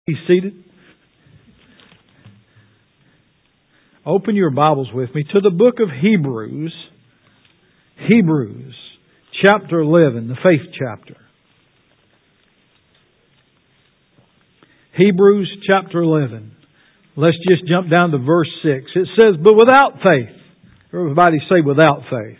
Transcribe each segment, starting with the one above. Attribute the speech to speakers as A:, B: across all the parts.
A: Be seated. Open your Bibles with me to the book of Hebrews. Hebrews, chapter 11, the faith chapter. Hebrews, chapter 11. Let's just jump down to verse 6. It says, but without faith. Everybody say without faith.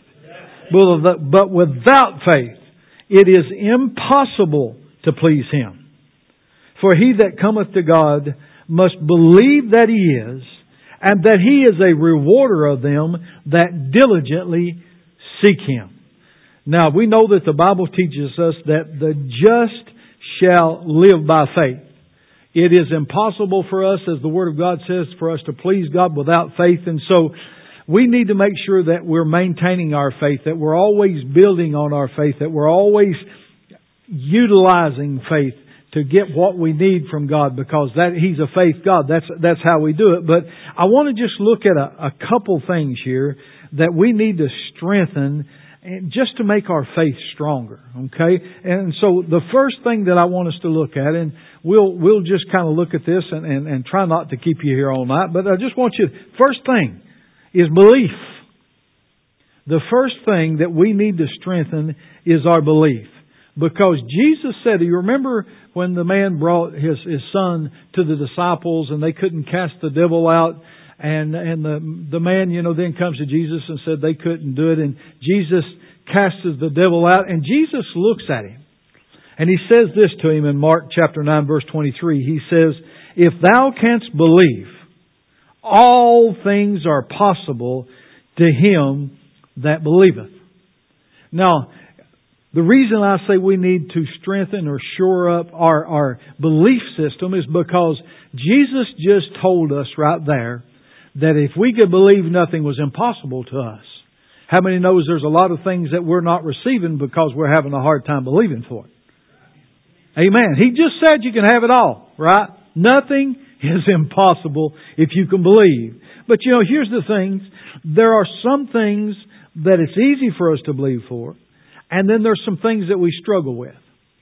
A: But without faith, it is impossible to please Him. For he that cometh to God must believe that He is, and that He is a rewarder of them that diligently seek Him. Now, we know that the Bible teaches us that the just shall live by faith. It is impossible for us, as the Word of God says, for us to please God without faith. And so, we need to make sure that we're maintaining our faith, that we're always building on our faith, that we're always utilizing faith to get what we need from God, because He's a faith God. That's how we do it. But I want to just look at a couple things here that we need to strengthen just to make our faith stronger. Okay? And so the first thing that I want us to look at, and we'll just kind of look at this and try not to keep you here all night, but I just want you, first thing is belief. The first thing that we need to strengthen is our belief. Because Jesus said, you remember when the man brought his son to the disciples and they couldn't cast the devil out, and the man, then comes to Jesus and said they couldn't do it, and Jesus casts the devil out, and Jesus looks at him and He says this to him in Mark chapter 9 verse 23. He says, if thou canst believe, all things are possible to him that believeth. Now, the reason I say we need to strengthen or shore up our belief system is because Jesus just told us right there that if we could believe, nothing was impossible to us. How many knows there's a lot of things that we're not receiving because we're having a hard time believing for it? Amen. He just said you can have it all, right? Nothing is impossible if you can believe. But here's the thing. There are some things that it's easy for us to believe for. And then there's some things that we struggle with.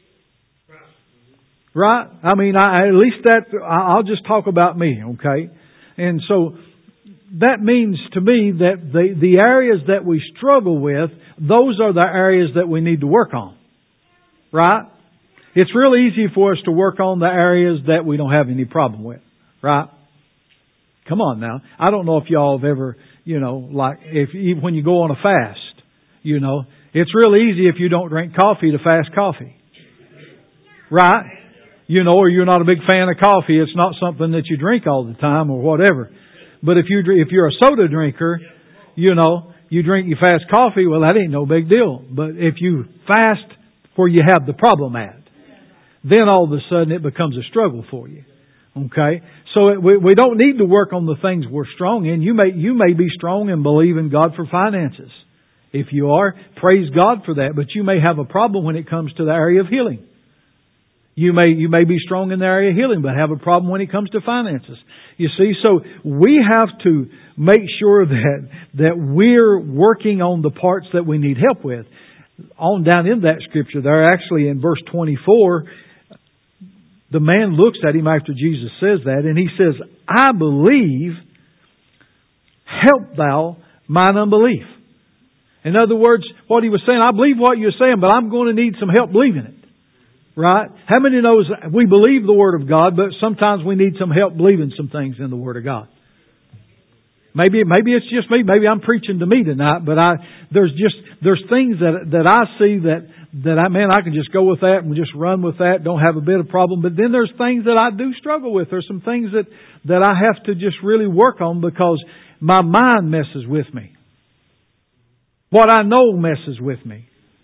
A: Right? I mean, I'll just talk about me, okay? And so, that means to me that the areas that we struggle with, those are the areas that we need to work on. Right? It's real easy for us to work on the areas that we don't have any problem with. Right? Come on now. I don't know if y'all have ever, when you go on a fast, it's real easy if you don't drink coffee to fast coffee. Right? Or you're not a big fan of coffee. It's not something that you drink all the time or whatever. But if you're a soda drinker, you fast coffee, well, that ain't no big deal. But if you fast where you have the problem at, then all of a sudden it becomes a struggle for you. Okay? So we don't need to work on the things we're strong in. You may be strong and believe in God for finances. If you are, praise God for that. But you may have a problem when it comes to the area of healing. You may be strong in the area of healing, but have a problem when it comes to finances. You see, so we have to make sure that we're working on the parts that we need help with. On down in that scripture there, actually in verse 24, the man looks at him after Jesus says that, and he says, I believe, help thou mine unbelief. In other words, what he was saying, I believe what you're saying, but I'm going to need some help believing it. Right? How many knows we believe the Word of God, but sometimes we need some help believing some things in the Word of God? Maybe it's just me. Maybe I'm preaching to me tonight, but there's things that I see that I can just go with that and just run with that, don't have a bit of problem. But then there's things that I do struggle with. There's some things that I have to just really work on because my mind messes with me. What I know messes with me.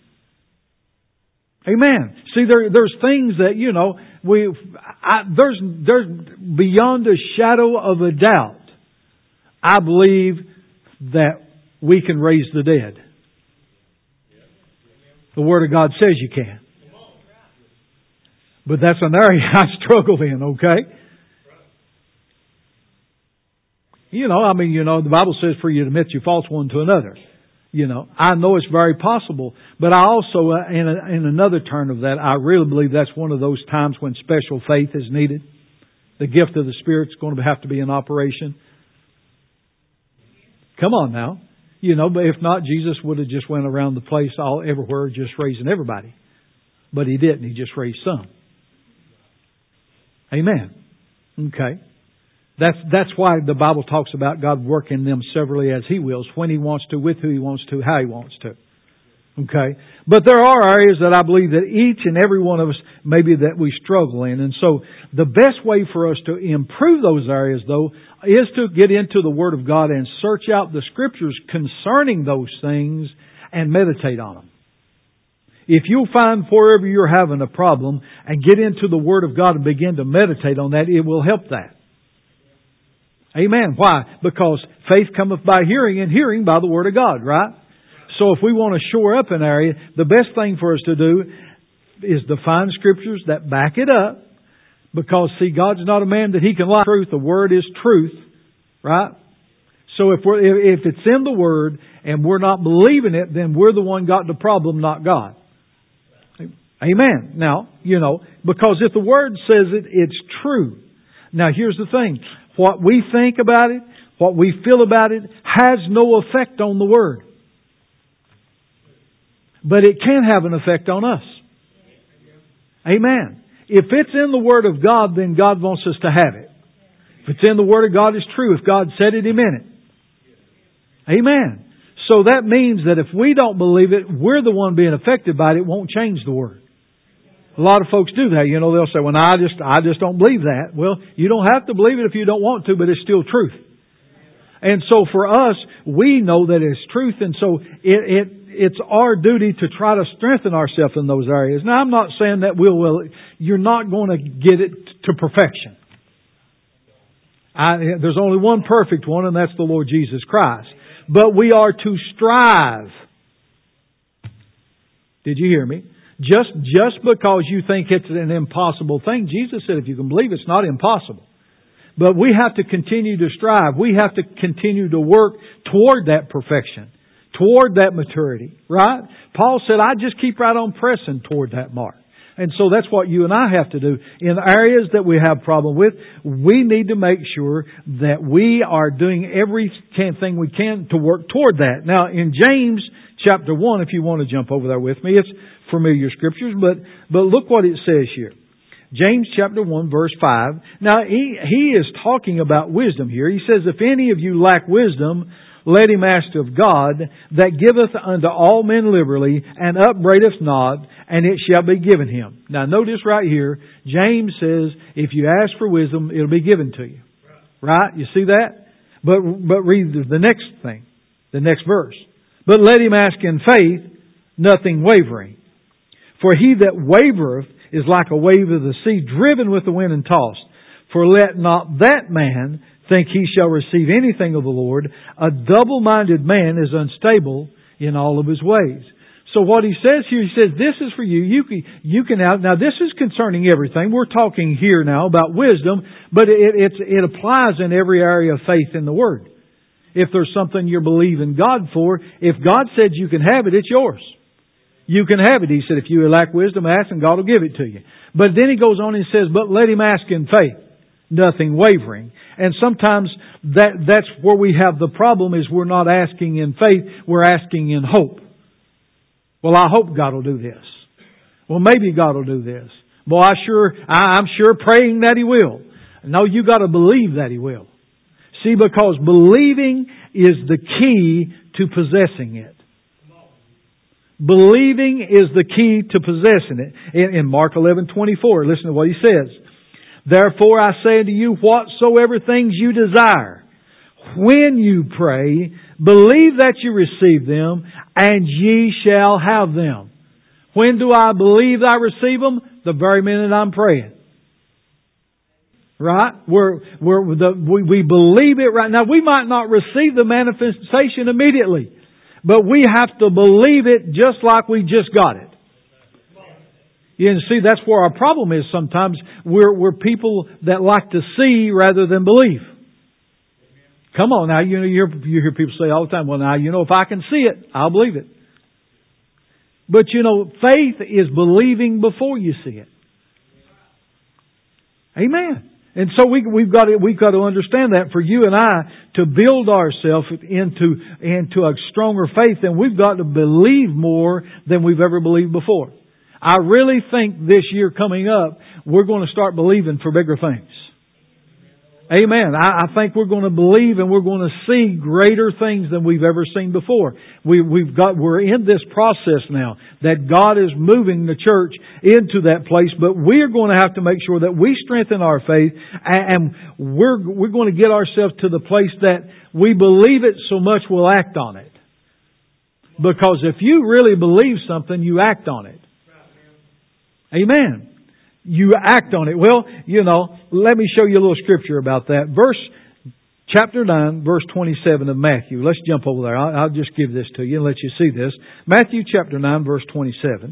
A: Amen. See, there's things that, there's beyond a shadow of a doubt, I believe that we can raise the dead. The Word of God says you can. But that's an area I struggle in, okay? The Bible says for you to admit your faults one to another. I know it's very possible, but I also, in another turn of that, I really believe that's one of those times when special faith is needed. The gift of the Spirit's going to have to be in operation. Come on now. But if not, Jesus would have just went around the place everywhere just raising everybody. But He didn't. He just raised some. Amen. Okay. That's why the Bible talks about God working them severally as He wills, when He wants to, with who He wants to, how He wants to. Okay. But there are areas that I believe that each and every one of us, maybe that we struggle in. And so the best way for us to improve those areas, though, is to get into the Word of God and search out the Scriptures concerning those things and meditate on them. If you'll find wherever you're having a problem and get into the Word of God and begin to meditate on that, it will help that. Amen. Why? Because faith cometh by hearing, and hearing by the Word of God, right? So if we want to shore up an area, the best thing for us to do is to find Scriptures that back it up. Because, see, God's not a man that He can lie. Truth, the Word is truth, right? So if it's in the Word and we're not believing it, then we're the one got the problem, not God. Amen. Now, because if the Word says it, it's true. Now, here's the thing. What we think about it, what we feel about it, has no effect on the Word. But it can have an effect on us. Amen. If it's in the Word of God, then God wants us to have it. If it's in the Word of God, it's true. If God said it, He meant it. Amen. So that means that if we don't believe it, we're the one being affected by it. It won't change the Word. A lot of folks do that. They'll say, well, I just don't believe that. Well, you don't have to believe it if you don't want to, but it's still truth. And so for us, we know that it's truth, and so it's our duty to try to strengthen ourselves in those areas. Now, I'm not saying that you're not going to get it to perfection. There's only one perfect one, and that's the Lord Jesus Christ. But we are to strive. Did you hear me? Just because you think it's an impossible thing, Jesus said if you can believe it's not impossible. But we have to continue to strive. We have to continue to work toward that perfection, toward that maturity, right? Paul said, I just keep right on pressing toward that mark. And so that's what you and I have to do. In areas that we have problem with, we need to make sure that we are doing everything we can to work toward that. Now, in James chapter 1, if you want to jump over there with me, it's familiar scriptures, but look what it says here. James chapter 1 verse 5. Now, he is talking about wisdom here. He says, if any of you lack wisdom, let him ask of God, that giveth unto all men liberally, and upbraideth not, and it shall be given him. Now notice right here, James says, if you ask for wisdom, it'll be given to you. Right? You see that? But read the next thing, the next verse. But let him ask in faith, nothing wavering. For he that wavereth is like a wave of the sea, driven with the wind and tossed. For let not that man think he shall receive anything of the Lord. A double-minded man is unstable in all of his ways. So what he says here, he says, this is for you. You can have, now this is concerning everything. We're talking here now about wisdom, but it applies in every area of faith in the Word. If there's something you're believing God for, if God said you can have it, it's yours. You can have it. He said, if you lack wisdom, ask and God will give it to you. But then he goes on and says, but let him ask in faith, nothing wavering. And sometimes that's where we have the problem, is we're not asking in faith, we're asking in hope. Well, I hope God will do this. Well, maybe God will do this. Well, I'm sure praying that He will. No, you got to believe that He will. See, because believing is the key to possessing it. Believing is the key to possessing it. In Mark 11:24, listen to what he says. Therefore I say unto you, whatsoever things you desire, when you pray, believe that you receive them, and ye shall have them. When do I believe I receive them? The very minute I'm praying. Right? We believe it right now. We might not receive the manifestation immediately, but we have to believe it just like we just got it. You can see that's where our problem is sometimes. We're people that like to see rather than believe. Come on now, you hear people say all the time, well now, if I can see it, I'll believe it. But faith is believing before you see it. Amen. And so we've got to understand that for you and I to build ourselves into a stronger faith, then we've got to believe more than we've ever believed before. I really think this year coming up, we're going to start believing for bigger things. Amen. I think we're going to believe and we're going to see greater things than we've ever seen before. We're in this process now that God is moving the church into that place, but we're going to have to make sure that we strengthen our faith, and we're going to get ourselves to the place that we believe it so much we'll act on it. Because if you really believe something, you act on it. Amen. You act on it. Well, let me show you a little scripture about that. Chapter 9, verse 27 of Matthew. Let's jump over there. I'll just give this to you and let you see this. Matthew chapter 9, verse 27.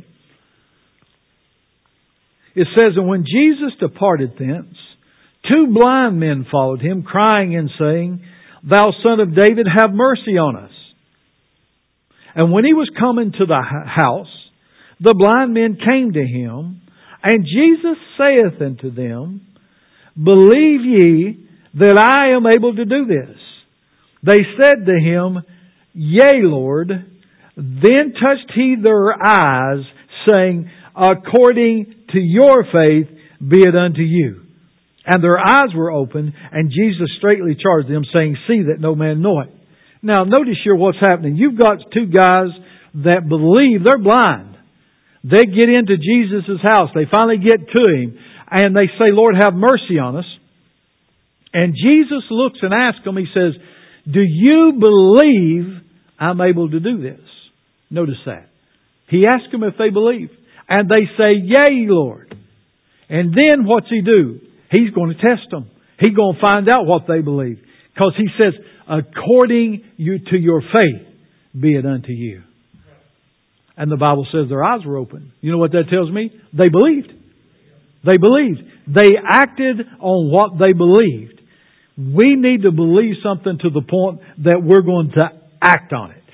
A: It says, "And when Jesus departed thence, 2 blind men followed Him, crying and saying, Thou Son of David, have mercy on us. And when He was come into the house, the blind men came to Him, and Jesus saith unto them, Believe ye that I am able to do this? They said to Him, Yea, Lord. Then touched He their eyes, saying, According to your faith be it unto you. And their eyes were opened, and Jesus straightly charged them, saying, See that no man know it." Now notice here what's happening. You've got 2 guys that believe, they're blind. They get into Jesus' house. They finally get to Him. And they say, Lord, have mercy on us. And Jesus looks and asks them, He says, Do you believe I'm able to do this? Notice that. He asks them if they believe. And they say, Yea, Lord. And then what's He do? He's going to test them. He's going to find out what they believe. Because He says, According to your faith be it unto you. And the Bible says their eyes were open. You know what that tells me? They believed. They believed. They acted on what they believed. We need to believe something to the point that we're going to act on it.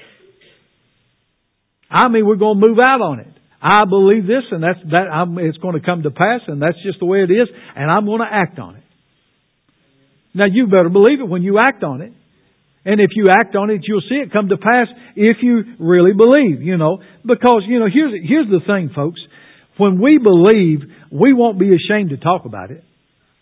A: We're going to move out on it. I believe this, and it's going to come to pass, and that's just the way it is, and I'm going to act on it. Now you better believe it when you act on it. And if you act on it, you'll see it come to pass if you really believe, Because, here's the thing, folks. When we believe, we won't be ashamed to talk about it.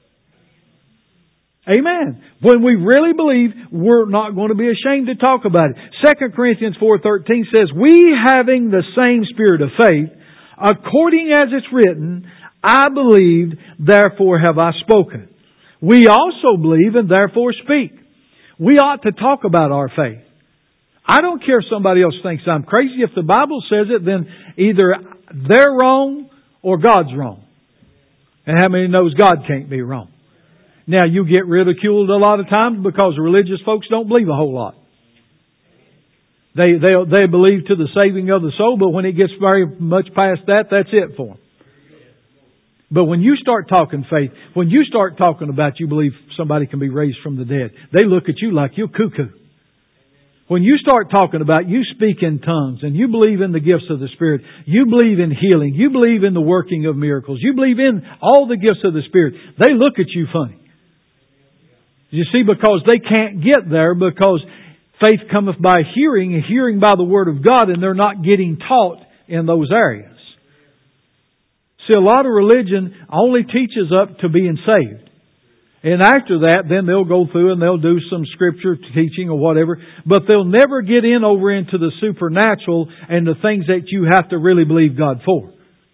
A: Amen. When we really believe, we're not going to be ashamed to talk about it. 2 Corinthians 4:13 says, We having the same spirit of faith, according as it's written, I believed, therefore have I spoken. We also believe and therefore speak. We ought to talk about our faith. I don't care if somebody else thinks I'm crazy. If the Bible says it, then either they're wrong or God's wrong. And how many knows God can't be wrong? Now, you get ridiculed a lot of times because religious folks don't believe a whole lot. They believe to the saving of the soul, but when it gets very much past that, that's it for them. But when you start talking faith, when you start talking about you believe somebody can be raised from the dead, they look at you like you're cuckoo. When you start talking about you speak in tongues and you believe in the gifts of the Spirit, you believe in healing, you believe in the working of miracles, you believe in all the gifts of the Spirit, they look at you funny. You see, because they can't get there because faith cometh by hearing and hearing by the Word of God, and they're not getting taught in those areas. See, a lot of religion only teaches up to being saved. And after that, then they'll go through and they'll do some scripture teaching or whatever. But they'll never get over into the supernatural and the things that you have to really believe God for.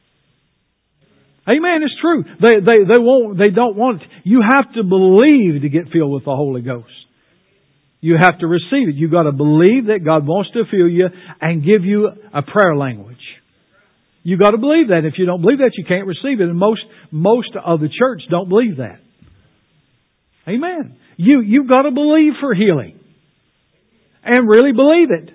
A: Amen. It's true. They don't want it. You have to believe to get filled with the Holy Ghost. You have to receive it. You've got to believe that God wants to fill you and give you a prayer language. You've got to believe that. If you don't believe that, you can't receive it. And most of the church don't believe that. Amen. You've got to believe for healing. And really believe it.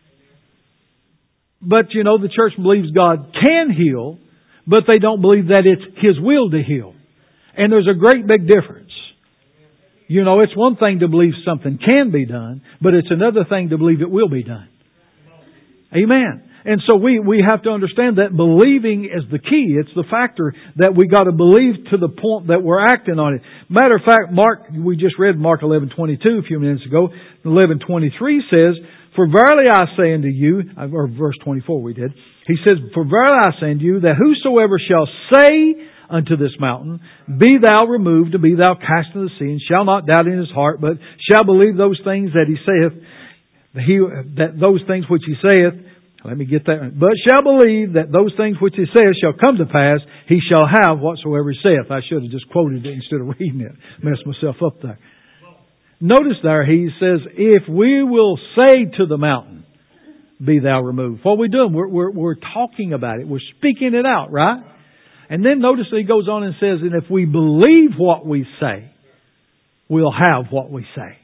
A: But the church believes God can heal, but they don't believe that it's His will to heal. And there's a great big difference. It's one thing to believe something can be done, but it's another thing to believe it will be done. Amen. And so we have to understand that believing is the key. It's the factor that we got to believe to the point that we're acting on it. Matter of fact, we just read Mark 11:22 a few minutes ago. 11:23 says, "For verily I say unto you," or verse 24 we did. He says, "For verily I say unto you, that whosoever shall say unto this mountain, Be thou removed, and be thou cast into the sea, and shall not doubt in his heart, but shall believe those things that he saith, that those things which he saith," let me get that right. "But shall believe that those things which he saith shall come to pass, he shall have whatsoever he saith." I should have just quoted it instead of reading it. Messed myself up there. Notice there, he says, if we will say to the mountain, "Be thou removed." What are we doing? We're talking about it. We're speaking it out, right? And then notice that he goes on and says, and if we believe what we say, we'll have what we say.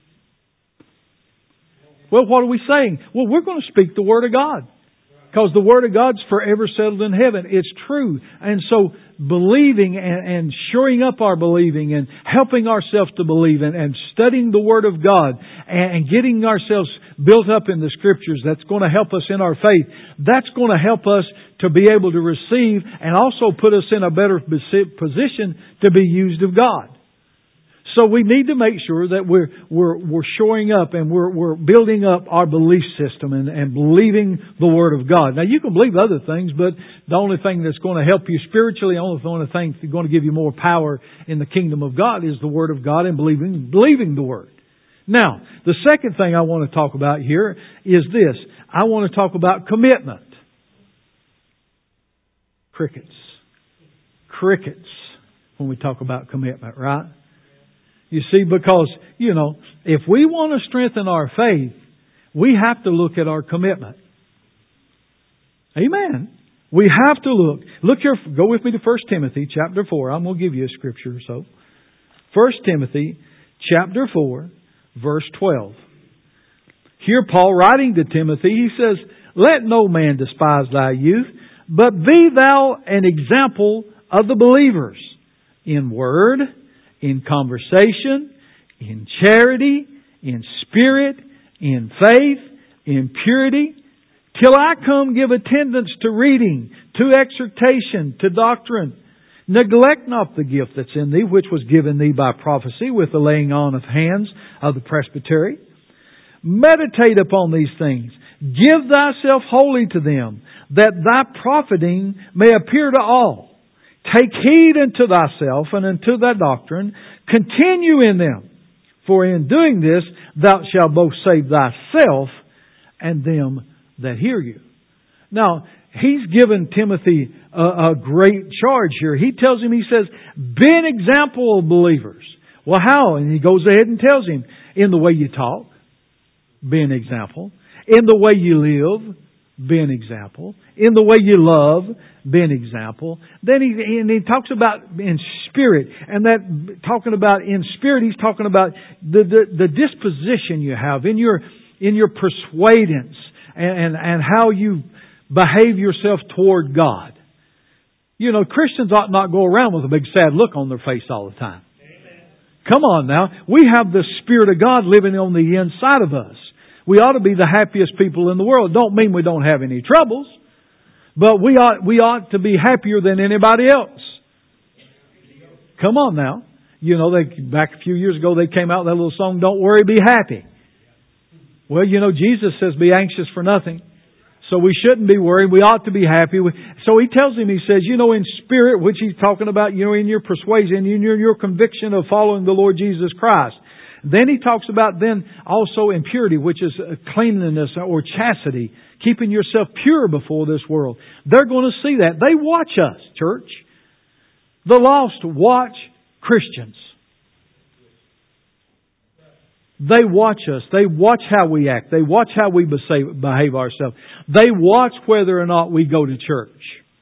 A: Well, what are we saying? Well, we're going to speak the Word of God. Because the Word of God's forever settled in heaven. It's true. And so believing and shoring up our believing and helping ourselves to believe and studying the Word of God and getting ourselves built up in the Scriptures, that's going to help us in our faith. That's going to help us to be able to receive and also put us in a better position to be used of God. So we need to make sure that we're shoring up and we're building up our belief system and believing the Word of God. Now you can believe other things, but the only thing that's going to help you spiritually, the only thing that's going to give you more power in the kingdom of God is the Word of God and believing the Word. Now, the second thing I want to talk about here is this. I want to talk about commitment. Crickets when we talk about commitment, right? You see, because, if we want to strengthen our faith, we have to look at our commitment. Amen. We have to look. Look here, go with me to 1 Timothy chapter 4. I'm going to give you a scripture or so. 1 Timothy chapter 4, verse 12. Here Paul writing to Timothy, he says, "Let no man despise thy youth, but be thou an example of the believers in word, in conversation, in charity, in spirit, in faith, in purity. Till I come, give attendance to reading, to exhortation, to doctrine. Neglect not the gift that's in thee, which was given thee by prophecy with the laying on of hands of the presbytery. Meditate upon these things. Give thyself wholly to them, that thy profiting may appear to all. Take heed unto thyself and unto thy doctrine. Continue in them. For in doing this, thou shalt both save thyself and them that hear you." Now, he's given Timothy a great charge here. He tells him, he says, be an example of believers. Well, how? And he goes ahead and tells him, in the way you talk, be an example. In the way you live, be an example. In the way you love, be an example. Then he talks about in spirit. And that, talking about in spirit, he's talking about the disposition you have in your persuadance and how you behave yourself toward God. Christians ought not go around with a big sad look on their face all the time. Amen. Come on now. We have the Spirit of God living on the inside of us. We ought to be the happiest people in the world. Don't mean we don't have any troubles, but we ought to be happier than anybody else. Come on now. Back a few years ago they came out with that little song, "Don't Worry, Be Happy." Well, Jesus says be anxious for nothing. So we shouldn't be worried. We ought to be happy. So he tells him, he says, in spirit, which he's talking about, in your persuasion, in your conviction of following the Lord Jesus Christ. Then he talks about then also impurity, which is cleanliness or chastity, keeping yourself pure before this world. They're going to see that. They watch us, church. The lost watch Christians. They watch us. They watch how we act. They watch how we behave ourselves. They watch whether or not we go to church.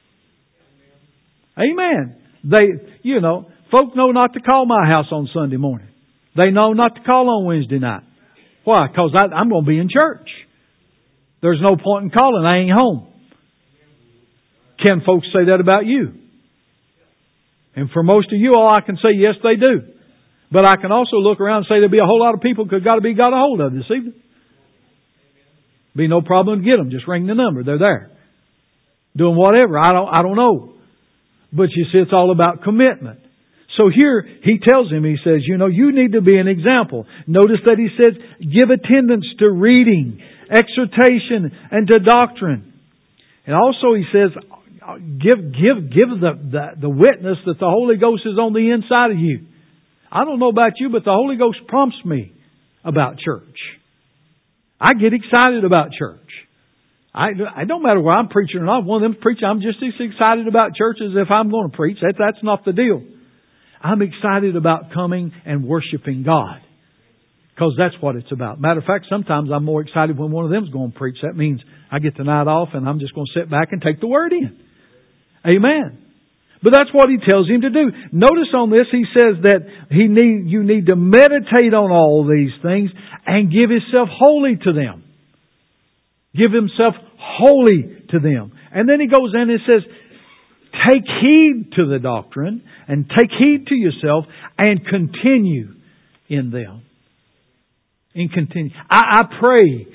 A: Amen. Folk know not to call my house on Sunday morning. They know not to call on Wednesday night. Why? Because I'm going to be in church. There's no point in calling. I ain't home. Can folks say that about you? And for most of you all, I can say, yes, they do. But I can also look around and say there'll be a whole lot of people who got a hold of this evening. Be no problem to get them. Just ring the number. They're there. Doing whatever. I don't know. But you see, it's all about commitment. So here, he tells him, he says, you need to be an example. Notice that he says, give attendance to reading, exhortation, and to doctrine. And also he says, give the witness that the Holy Ghost is on the inside of you. I don't know about you, but the Holy Ghost prompts me about church. I get excited about church. I don't matter where I'm preaching or not. One of them preaching, I'm just as excited about church as if I'm going to preach. That's not the deal. I'm excited about coming and worshiping God. Because that's what it's about. Matter of fact, sometimes I'm more excited when one of them's going to preach. That means I get the night off and I'm just going to sit back and take the Word in. Amen. But that's what he tells him to do. Notice on this, he says that you need to meditate on all these things and give yourself wholly to them. Give himself wholly to them. And then he goes in and says, take heed to the doctrine and take heed to yourself and continue in them. And continue. I pray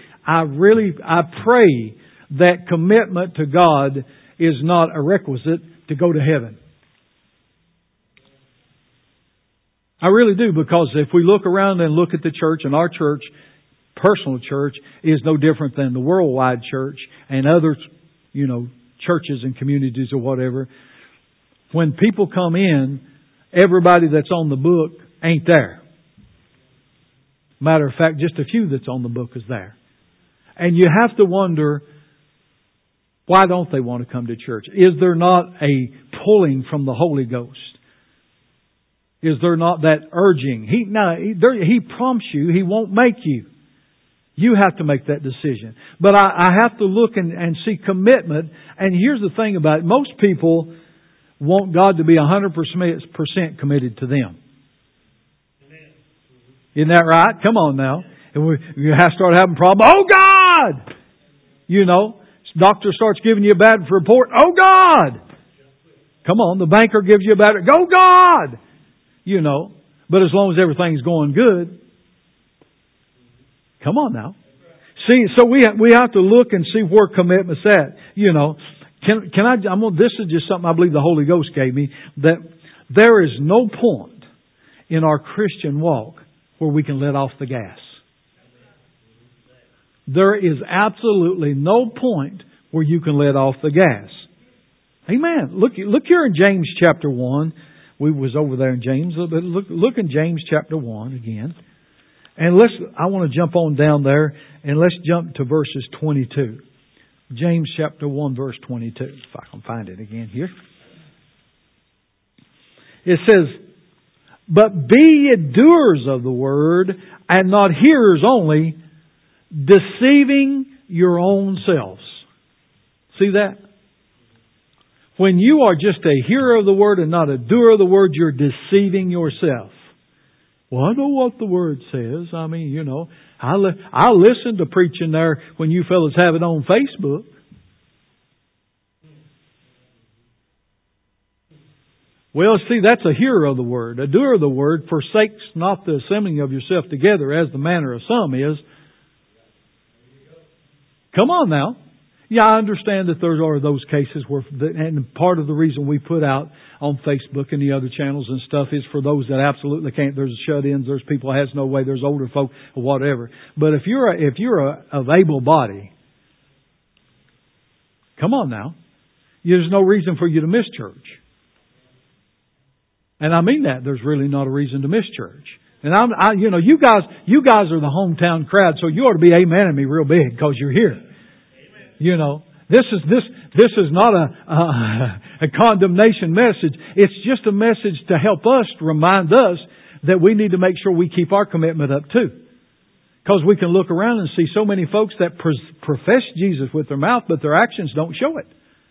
A: that commitment to God is not a requisite to go to heaven. I really do, because if we look around and look at the church, and our church, personal church, is no different than the worldwide church and other, churches and communities or whatever. When people come in, everybody that's on the book ain't there. Matter of fact, just a few that's on the book is there. And you have to wonder, why don't they want to come to church? Is there not a pulling from the Holy Ghost? Is there not that urging? He prompts you. He won't make you. You have to make that decision. But I have to look and see commitment. And here's the thing about it. Most people want God to be 100% committed to them. Isn't that right? Come on now. And we have to start having problems. Oh God! Doctor starts giving you a bad report. Oh God! Come on, the banker gives you a bad report. Go God! But as long as everything's going good, come on now. See, so we have to look and see where commitment's at. This is just something I believe the Holy Ghost gave me, that there is no point in our Christian walk where we can let off the gas. There is absolutely no point where you can let off the gas. Amen. Look here in James chapter 1. We was over there in James, but look in James chapter 1 again. And I want to jump on down there and let's jump to verses 22. James chapter 1 verse 22. If I can find it again here. It says, but be ye doers of the word and not hearers only, deceiving your own selves. See that? When you are just a hearer of the Word and not a doer of the Word, you're deceiving yourself. Well, I know what the Word says. I listen to preaching there when you fellas have it on Facebook. Well, see, that's a hearer of the Word. A doer of the Word forsakes not the assembling of yourself together as the manner of some is. Come on now. Yeah, I understand that there are those cases where, and part of the reason we put out on Facebook and the other channels and stuff is for those that absolutely can't. There's shut-ins, there's people that has no way, there's older folk or whatever. But if you're of able body, come on now, there's no reason for you to miss church. And I mean that. There's really not a reason to miss church. And you guys are the hometown crowd, so you ought to be amening me real big because you're here. This is not a condemnation message. It's just a message to help us, to remind us that we need to make sure we keep our commitment up too. Because we can look around and see so many folks that profess Jesus with their mouth, but their actions don't show it.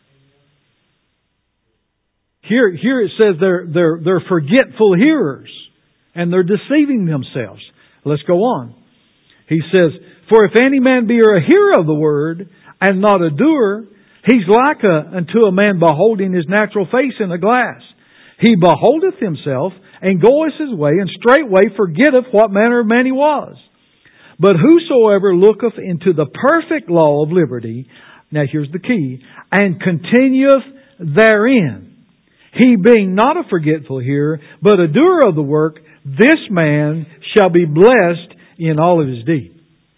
A: Here it says they're forgetful hearers and they're deceiving themselves. Let's go on. He says, for if any man be a hearer of the word and not a doer, he's like unto a man beholding his natural face in a glass. He beholdeth himself and goeth his way, and straightway forgetteth what manner of man he was. But whosoever looketh into the perfect law of liberty, now here's the key, and continueth therein, he being not a forgetful hearer, but a doer of the work, this man shall be blessed in all of his deeds.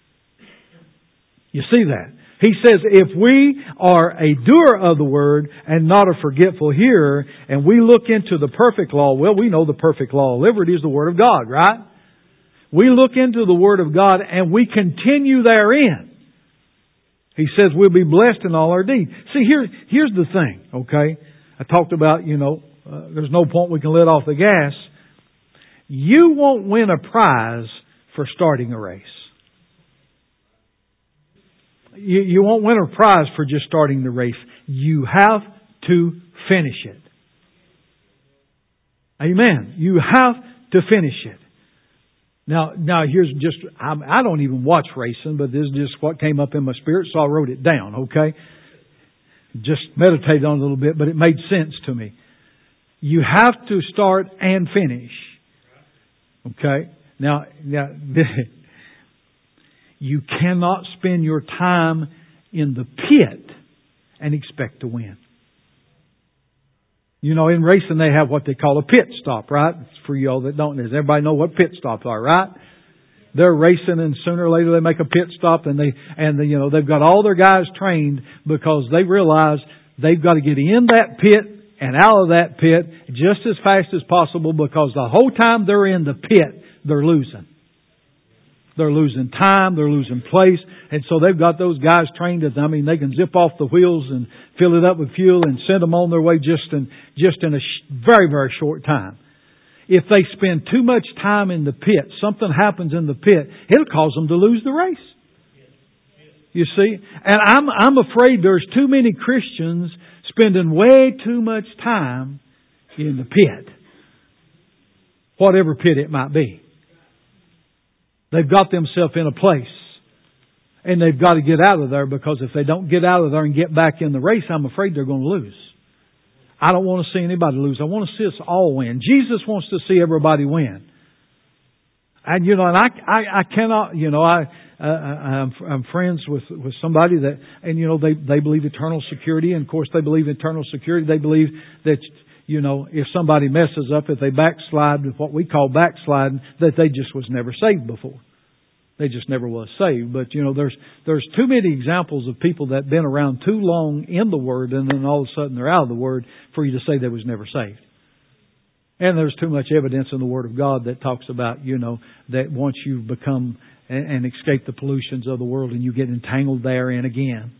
A: You see that? He says if we are a doer of the Word and not a forgetful hearer, and we look into the perfect law, well, we know the perfect law of liberty is the Word of God, right? We look into the Word of God and we continue therein. He says we'll be blessed in all our deeds. See, here's the thing, okay? I talked about, there's no point we can let off the gas. You won't win a prize for starting a race. You won't win a prize for just starting the race. You have to finish it. Amen. You have to finish it. Now here's just, I don't even watch racing, but this is just what came up in my spirit, so I wrote it down, okay? Just meditated on it a little bit, but it made sense to me. You have to start and finish. Okay? Now, you cannot spend your time in the pit and expect to win. In racing they have what they call a pit stop, right? For you all that don't know. Does everybody know what pit stops are, right? They're racing and sooner or later they make a pit stop and they've got all their guys trained because they realize they've got to get in that pit and out of that pit just as fast as possible because the whole time they're in the pit, they're losing. They're losing time, they're losing place, and so they've got those guys trained that, they can zip off the wheels and fill it up with fuel and send them on their way just in a very, very short time. If they spend too much time in the pit, something happens in the pit, it'll cause them to lose the race. You see? And I'm afraid there's too many Christians spending way too much time in the pit. Whatever pit it might be. They've got themselves in a place. And they've got to get out of there because if they don't get out of there and get back in the race, I'm afraid they're going to lose. I don't want to see anybody lose. I want to see us all win. Jesus wants to see everybody win. And I cannot, I'm friends with somebody that, and they believe eternal security, and of course they believe eternal security. They believe that, if somebody messes up, if they backslide, what we call backsliding, that they just was never saved before. They just never was saved. But, there's too many examples of people that have been around too long in the Word and then all of a sudden they're out of the Word for you to say they was never saved. And there's too much evidence in the Word of God that talks about, that once you become and escape the pollutions of the world and you get entangled therein again.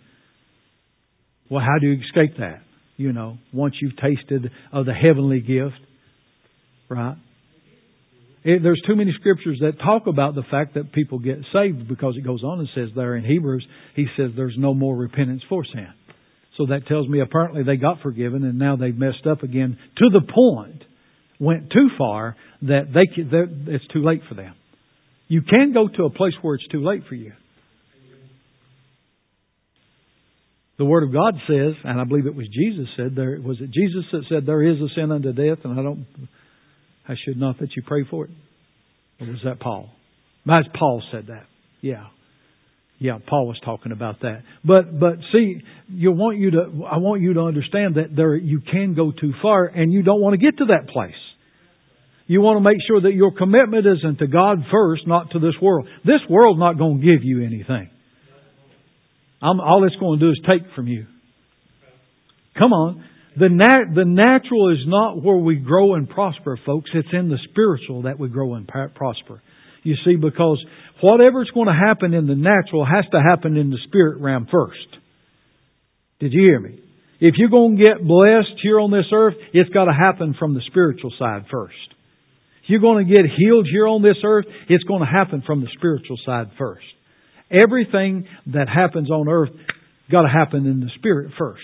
A: Well, how do you escape that? Once you've tasted of the heavenly gift, right? There's too many scriptures that talk about the fact that people get saved because it goes on and says there in Hebrews, he says there's no more repentance for sin. So that tells me apparently they got forgiven and now they've messed up again to the point, went too far that it's too late for them. You can go to a place where it's too late for you. The Word of God says, and I believe it was Jesus said, was it Jesus that said there is a sin unto death, and I should not that you pray for it? Or was that Paul? Paul said that. Yeah. Yeah, Paul was talking about that. But see, I want you to understand that you can go too far and you don't want to get to that place. You want to make sure that your commitment is unto God first, not to this world. This world's not going to give you anything. All it's going to do is take from you. Come on. The natural is not where we grow and prosper, folks. It's in the spiritual that we grow and prosper. You see, because whatever's going to happen in the natural has to happen in the spirit realm first. Did you hear me? If you're going to get blessed here on this earth, it's got to happen from the spiritual side first. If you're going to get healed here on this earth, it's going to happen from the spiritual side first. Everything that happens on earth got to happen in the spirit first.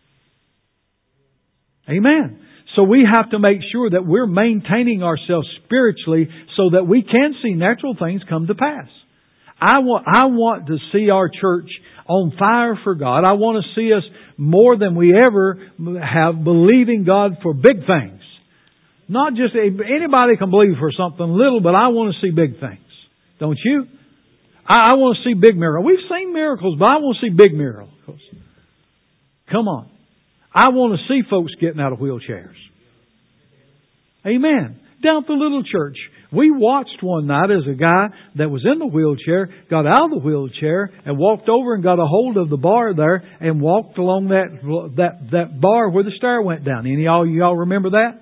A: Amen. So we have to make sure that we're maintaining ourselves spiritually so that we can see natural things come to pass. I want to see our church on fire for God. I want to see us more than we ever have believing God for big things. Not just anybody can believe for something little, but I want to see big things. Don't you? I want to see big miracles. We've seen miracles, but I want to see big miracles. Come on. I want to see folks getting out of wheelchairs. Amen. Down at the little church, we watched one night as a guy that was in the wheelchair got out of the wheelchair and walked over and got a hold of the bar there and walked along that bar where the stair went down. Any of y'all remember that?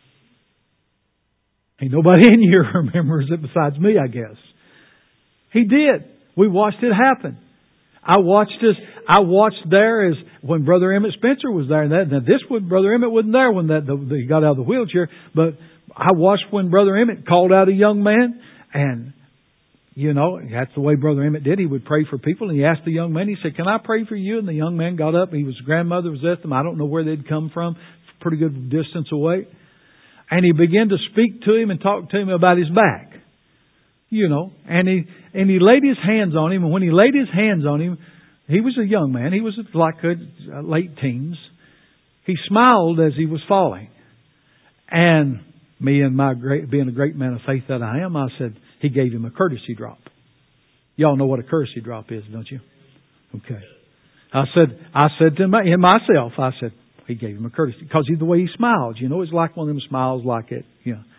A: Ain't nobody in here remembers it besides me, I guess. He did. We watched it happen. I watched there as when Brother Emmett Spencer was there. Brother Emmett wasn't there when he got out of the wheelchair, but I watched when Brother Emmett called out a young man, and that's the way Brother Emmett did. He would pray for people, and he asked the young man. He said, "Can I pray for you?" And the young man got up. His grandmother was with him. I don't know where they'd come from, pretty good distance away, and he began to speak to him and talk to him about his back. And he laid his hands on him. And when he laid his hands on him, he was a young man. He was like late teens. He smiled as he was falling. And me and being a great man of faith that I am, I said, he gave him a courtesy drop. Y'all know what a courtesy drop is, don't you? Okay. I said to myself, he gave him a courtesy. Because the way he smiled, it's like one of them smiles like it,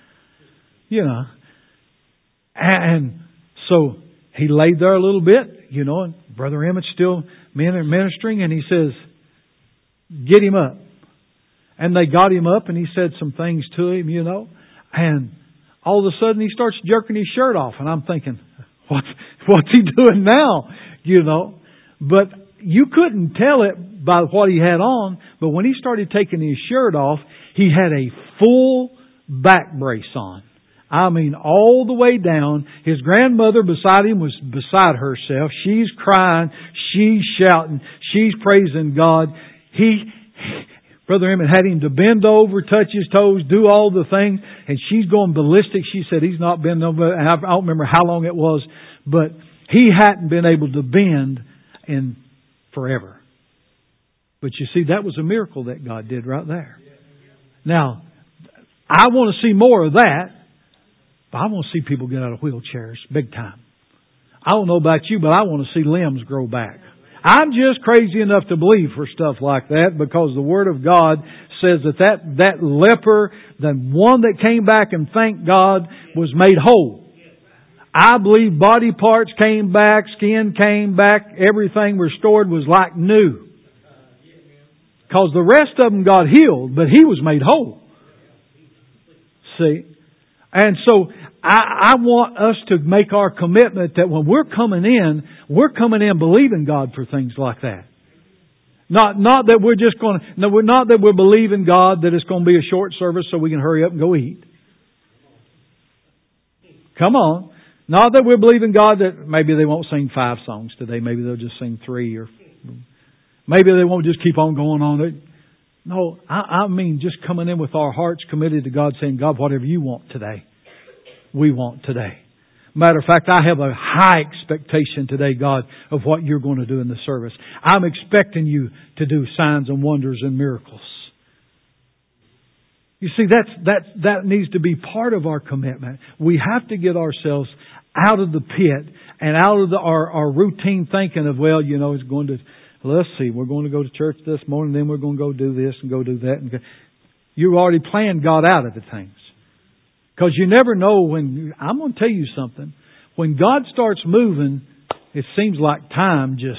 A: And so he laid there a little bit, and Brother Emmett's still ministering, and he says, "Get him up." And they got him up, and he said some things to him, and all of a sudden he starts jerking his shirt off, and I'm thinking, what's he doing now? But you couldn't tell it by what he had on, but when he started taking his shirt off, he had a full back brace on. I mean, all the way down. His grandmother beside him was beside herself. She's crying. She's shouting. She's praising God. Brother Emmett had him to bend over, touch his toes, do all the things. And she's going ballistic. She said he's not been over. And I don't remember how long it was. But he hadn't been able to bend in forever. But you see, that was a miracle that God did right there. Now, I want to see more of that. But I want to see people get out of wheelchairs big time. I don't know about you, but I want to see limbs grow back. I'm just crazy enough to believe for stuff like that because the Word of God says that leper, the one that came back and thanked God, was made whole. I believe body parts came back, skin came back, everything restored was like new. Because the rest of them got healed, but he was made whole. See? And so I want us to make our commitment that when we're coming in believing God for things like that. Not that we're just going to, not that we're believing God that it's going to be a short service so we can hurry up and go eat. Come on. Not that we're believing God that maybe they won't sing 5 songs today. Maybe they'll just sing 3 or maybe they won't just keep on going on it. No, I mean just coming in with our hearts committed to God, saying, God, whatever you want today, we want today. Matter of fact, I have a high expectation today, God, of what you're going to do in the service. I'm expecting you to do signs and wonders and miracles. You see, that needs to be part of our commitment. We have to get ourselves out of the pit and out of our routine thinking of, well, it's going to... Let's see, we're going to go to church this morning, then we're going to go do this and go do that. You already planned God out of the things. Because you never know when... I'm going to tell you something. When God starts moving, it seems like time just...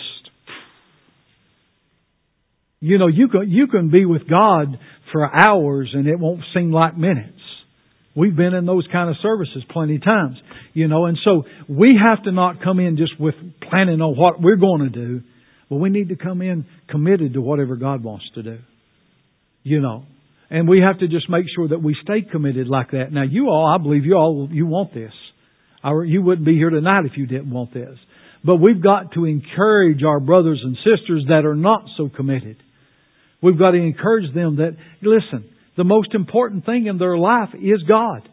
A: You can be with God for hours and it won't seem like minutes. We've been in those kind of services plenty of times. And so we have to not come in just with planning on what we're going to do. But we need to come in committed to whatever God wants to do. And we have to just make sure that we stay committed like that. Now I believe you want this. You wouldn't be here tonight if you didn't want this. But we've got to encourage our brothers and sisters that are not so committed. We've got to encourage them that, listen, the most important thing in their life is God.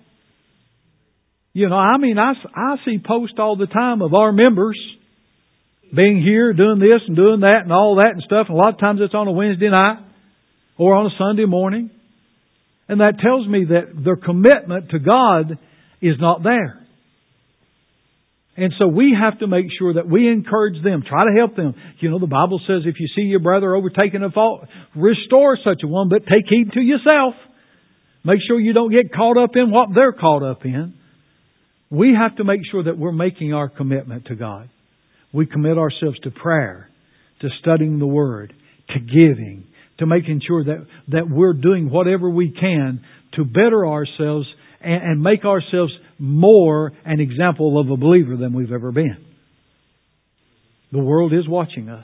A: I see posts all the time of our members being here, doing this and doing that and all that and stuff. And a lot of times it's on a Wednesday night or on a Sunday morning. And that tells me that their commitment to God is not there. And so we have to make sure that we encourage them, try to help them. You know, the Bible says if you see your brother overtaking a fault, restore such a one, but take heed to yourself. Make sure you don't get caught up in what they're caught up in. We have to make sure that we're making our commitment to God. We commit ourselves to prayer, to studying the Word, to giving, to making sure that we're doing whatever we can to better ourselves and make ourselves more an example of a believer than we've ever been. The world is watching us.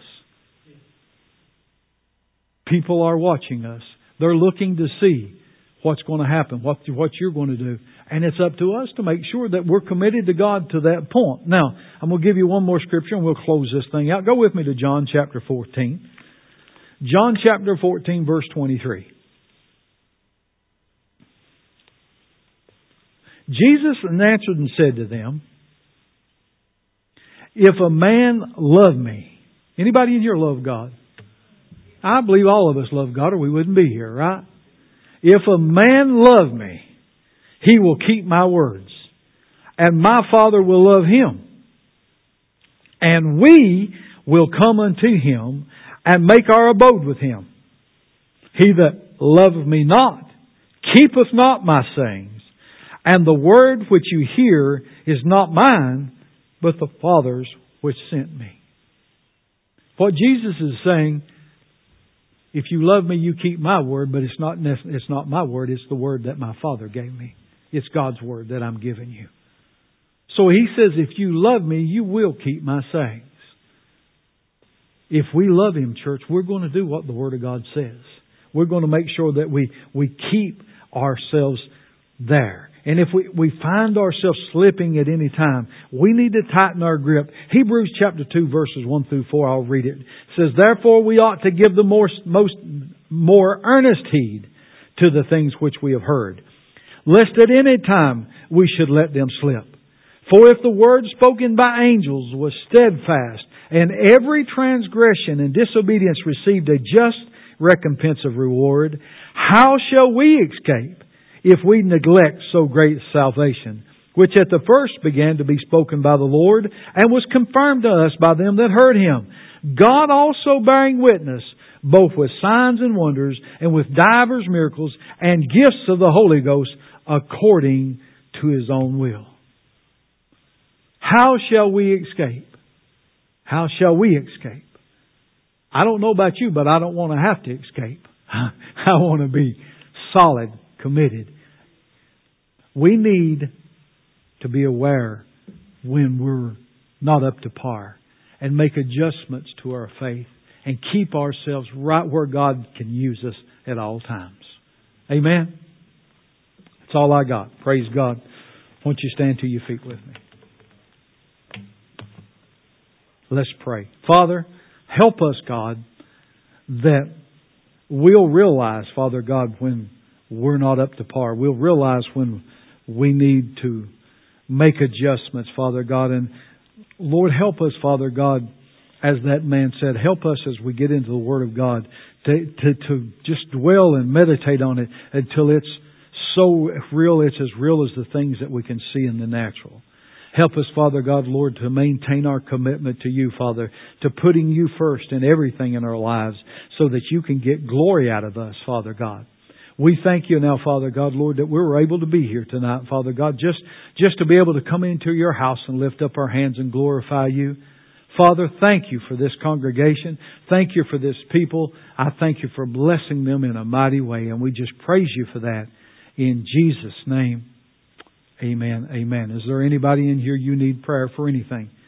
A: People are watching us. They're looking to see what's going to happen, what you're going to do. And it's up to us to make sure that we're committed to God to that point. Now, I'm going to give you one more scripture and we'll close this thing out. Go with me to John chapter 14. John chapter 14 verse 23. Jesus answered and said to them, if a man love me, anybody in here love God? I believe all of us love God or we wouldn't be here, right? If a man love me, he will keep my words, and my Father will love him, and we will come unto him and make our abode with him. He that loveth me not keepeth not my sayings, and the word which you hear is not mine, but the Father's which sent me. What Jesus is saying, if you love me, you keep my word, but it's not my word, it's the word that my Father gave me. It's God's word that I'm giving you. So He says, if you love me, you will keep my sayings. If we love Him, church, we're going to do what the Word of God says. We're going to make sure that we keep ourselves there. And if we find ourselves slipping at any time, we need to tighten our grip. Hebrews chapter 2 verses 1 through 4, I'll read it. It says, therefore we ought to give the more earnest heed to the things which we have heard, lest at any time we should let them slip. For if the word spoken by angels was steadfast, and every transgression and disobedience received a just recompense of reward, how shall we escape if we neglect so great salvation, which at the first began to be spoken by the Lord, and was confirmed to us by them that heard Him? God also bearing witness, both with signs and wonders, and with divers miracles, and gifts of the Holy Ghost, according to His own will. How shall we escape? How shall we escape? I don't know about you, but I don't want to have to escape. I want to be solid, committed. We need to be aware when we're not up to par and make adjustments to our faith and keep ourselves right where God can use us at all times. Amen? That's all I got. Praise God. Won't you stand to your feet with me? Let's pray. Father, help us, God, that we'll realize, Father God, when we're not up to par. We'll realize when we need to make adjustments, Father God. And Lord, help us, Father God, as that man said, help us as we get into the Word of God to just dwell and meditate on it until it's so real, it's as real as the things that we can see in the natural. Help us, Father God, Lord, to maintain our commitment to You, Father, to putting You first in everything in our lives so that You can get glory out of us, Father God. We thank You now, Father God, Lord, that we were able to be here tonight, Father God, just to be able to come into Your house and lift up our hands and glorify You. Father, thank You for this congregation. Thank You for this people. I thank You for blessing them in a mighty way, and we just praise You for that. In Jesus' name. Amen. Amen. Is there anybody in here you need prayer for anything?